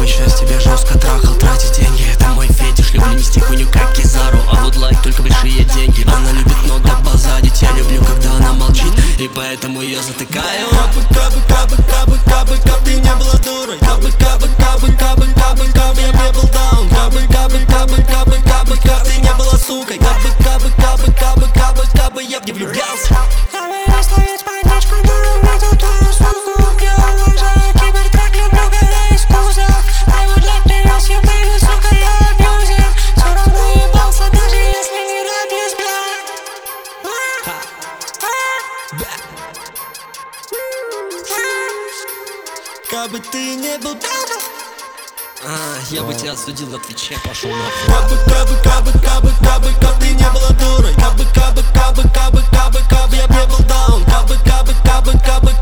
такой сейчас тебя жестко трахал. Тратить деньги, это мой фетиш. Люблю нести хуйню, как Кизару. А вот лайк, только большие деньги. Она любит много базадить. Я люблю, когда она молчит, и поэтому ее затыкаю. Кабы, ты не была дурой. Кабы, я не был даун. Кабы, ты не была сукой. Кабы, я в не влюблялся. Кабы ты не был я бы тебя осудил на Твиче, пошел нахуй. Кабы, ты не была дурой. Кабы, я не был даун. Кабы,